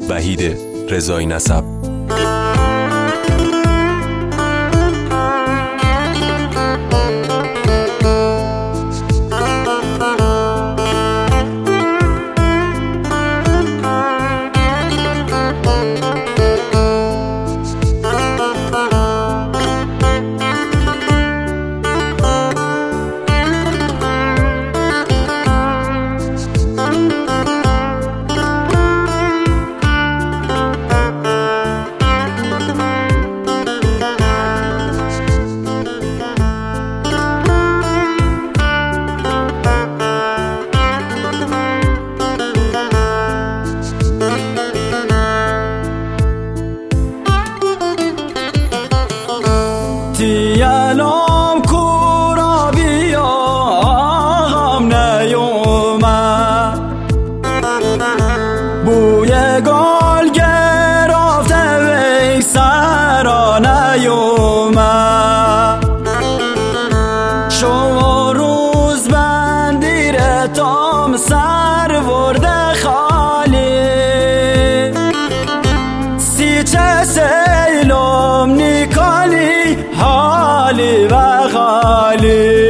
وحید رضایی نسب. تیالام کورا بیا آغام نیومد، بوی گل گرفته وی سرا نیومد. شما روز بندیر تام سر ورده خالی، سی چه سیلم نیکالی حالی و غالی،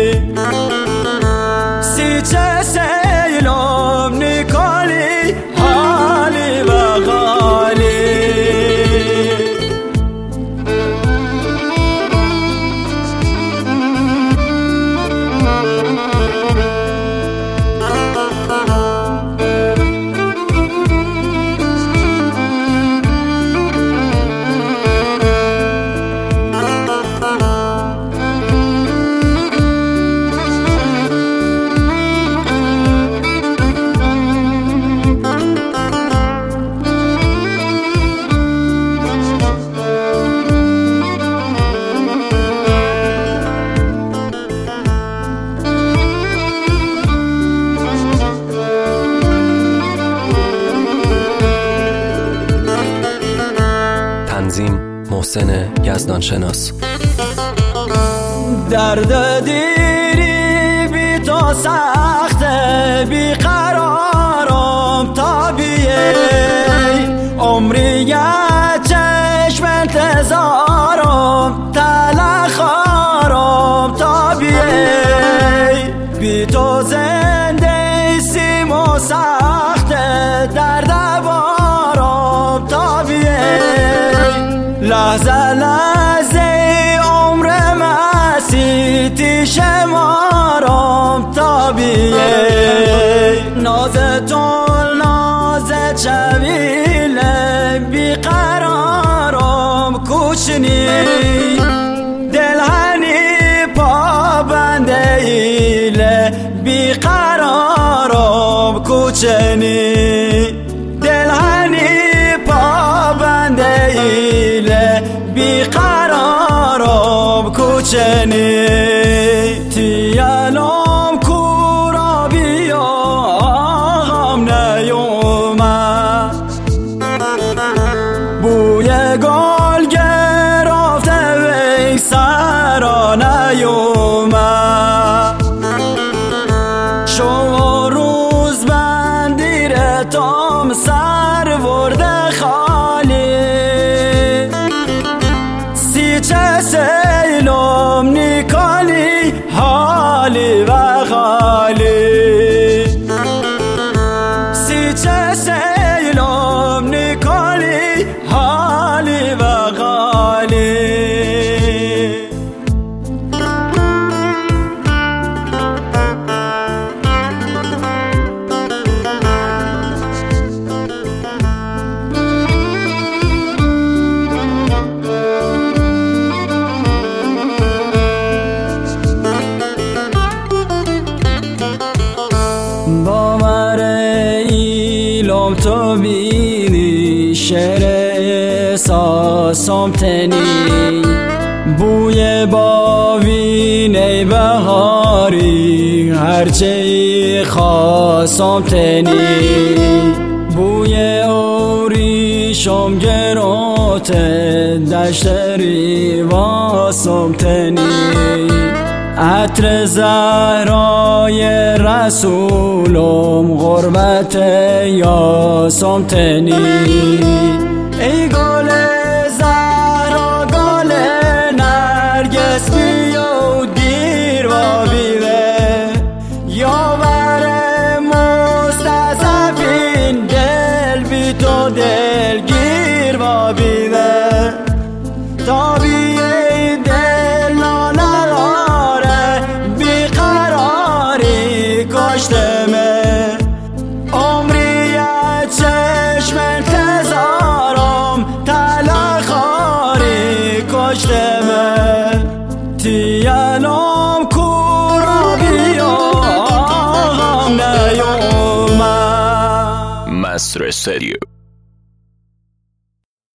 سی چه سیلم نیکالی حالی و غالی. تنظیم محسن یزدانشناس. درد دیری بی تو سخته، بی قرارم طبیعی، عمری چشم انتظارم تلخارم طبیعی، بی تو زنده سیم و سخته، درد بارم طبیعی، لحظه لحظه عمر مسیتی شمارم طبیعی، ناز تو ناز چویله، بیقرارم کوچنی، دلهنی پابنده ایله، بیقرارم کوچنی، دلهنی پابنده ایله، بیقرارم کوچنی. تیالام کورا بیا آغام نیومد، بوی گل گرفته وی سرا نیومد. شما روز بندیر تام سر ورده خالی، سی چه سیلم نیکالی حالی و غالی، سی چه سیلم نیکالی حالی و غالی. باور ایلم تو بینی، شعر احساسم تنی، بوی باوینه بهاری، هرچه خواستم تنی، بوی اوریشم گروته، دشت ریواسم تنی، عطر زهرای رسولم غربت یاسم تنی ای گل زهرا گل نرگس بیا گیر و بیوه یاور مستضعفین دل بی تو دلگیر و بیوه تابی دل نالاره بیقراری کشتمه عمری چشم انتظارم تلخاری کشتمه تیانم کورا بیام نیومد مصر استودیو.